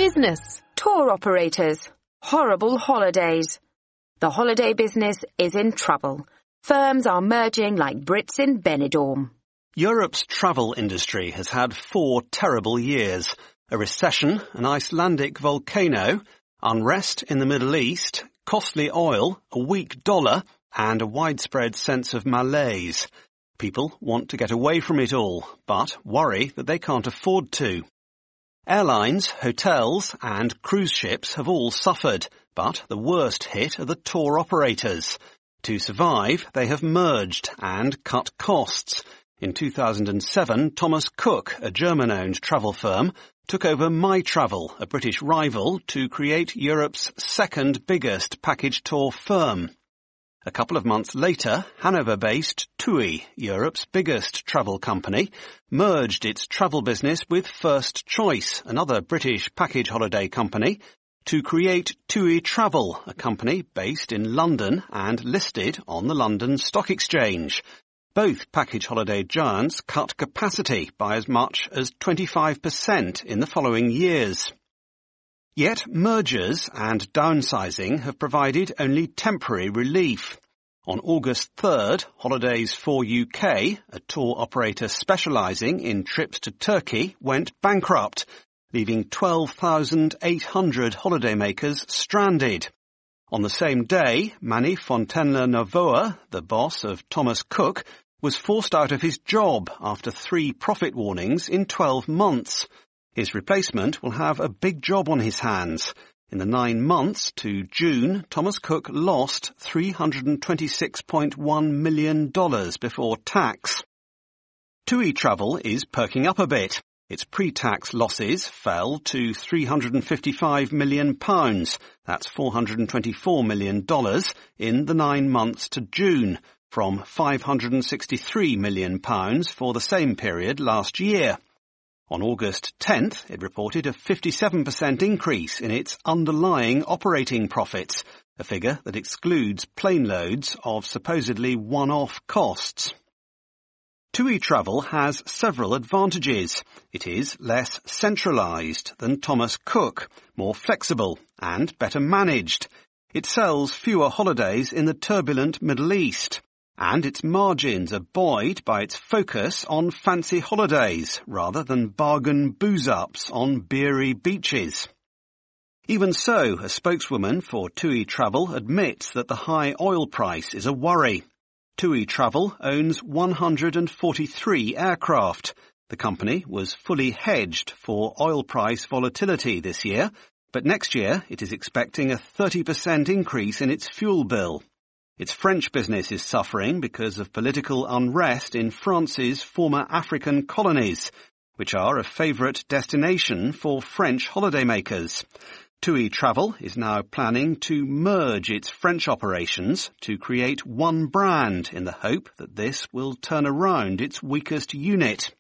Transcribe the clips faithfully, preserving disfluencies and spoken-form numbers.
Business, tour operators, horrible holidays. The holiday business is in trouble. Firms are merging like Brits in Benidorm. Europe's travel industry has had four terrible years. A recession, an Icelandic volcano, unrest in the Middle East, costly oil, a weak dollar, and a widespread sense of malaise. People want to get away from it all, but worry that they can't afford to. Airlines, hotels and cruise ships have all suffered, but the worst hit are the tour operators. To survive, they have merged and cut costs. In two thousand seven, Thomas Cook, a German-owned travel firm, took over MyTravel, a British rival, to create Europe's second biggest package tour firm. A couple of months later, Hanover-based TUI, Europe's biggest travel company, merged its travel business with First Choice, another British package holiday company, to create TUI Travel, a company based in London and listed on the London Stock Exchange. Both package holiday giants cut capacity by as much as twenty-five percent in the following years. Yet mergers and downsizing have provided only temporary relief. On August third, Holidays for U K, a tour operator specialising in trips to Turkey, went bankrupt, leaving twelve thousand eight hundred holidaymakers stranded. On the same day, Manny Fontaine-Novoa, the boss of Thomas Cook, was forced out of his job after three profit warnings in twelve months. His replacement will have a big job on his hands. In the nine months to June, Thomas Cook lost three hundred twenty-six point one million dollars before tax. TUI Travel is perking up a bit. Its pre-tax losses fell to three hundred fifty-five million pounds, that's four hundred twenty-four million dollars, in the nine months to June, from five hundred sixty-three million pounds for the same period last year. On August tenth, it reported a fifty-seven percent increase in its underlying operating profits, a figure that excludes plane loads of supposedly one-off costs. TUI Travel has several advantages. It is less centralised than Thomas Cook, more flexible and better managed. It sells fewer holidays in the turbulent Middle East, and its margins are buoyed by its focus on fancy holidays rather than bargain booze-ups on beery beaches. Even so, a spokeswoman for TUI Travel admits that the high oil price is a worry. TUI Travel owns one hundred forty-three aircraft. The company was fully hedged for oil price volatility this year, but next year it is expecting a thirty percent increase in its fuel bill. Its French business is suffering because of political unrest in France's former African colonies, which are a favourite destination for French holidaymakers. TUI Travel is now planning to merge its French operations to create one brand in the hope that this will turn around its weakest unit.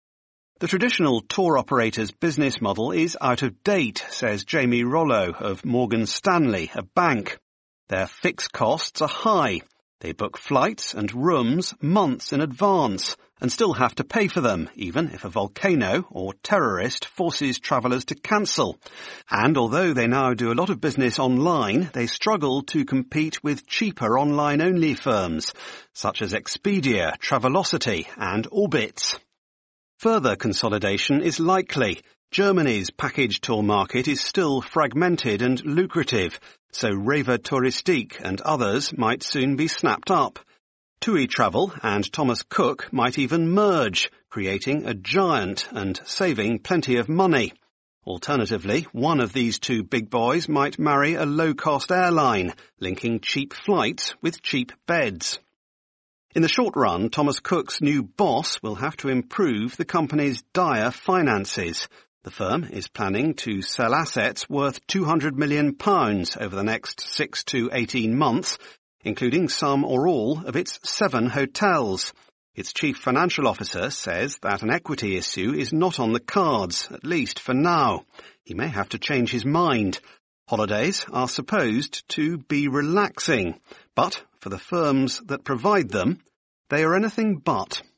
The traditional tour operator's business model is out of date, says Jamie Rollo of Morgan Stanley, a bank. Their fixed costs are high. They book flights and rooms months in advance and still have to pay for them, even if a volcano or terrorist forces travellers to cancel. And although they now do a lot of business online, they struggle to compete with cheaper online-only firms, such as Expedia, Travelocity and Orbitz. Further consolidation is likely. Germany's package tour market is still fragmented and lucrative, so Reva Touristique and others might soon be snapped up. TUI Travel and Thomas Cook might even merge, creating a giant and saving plenty of money. Alternatively, one of these two big boys might marry a low-cost airline, linking cheap flights with cheap beds. In the short run, Thomas Cook's new boss will have to improve the company's dire finances. The firm is planning to sell assets worth two hundred million pounds over the next six to eighteen months, including some or all of its seven hotels. Its chief financial officer says that an equity issue is not on the cards, at least for now. He may have to change his mind. Holidays are supposed to be relaxing, but for the firms that provide them, they are anything but.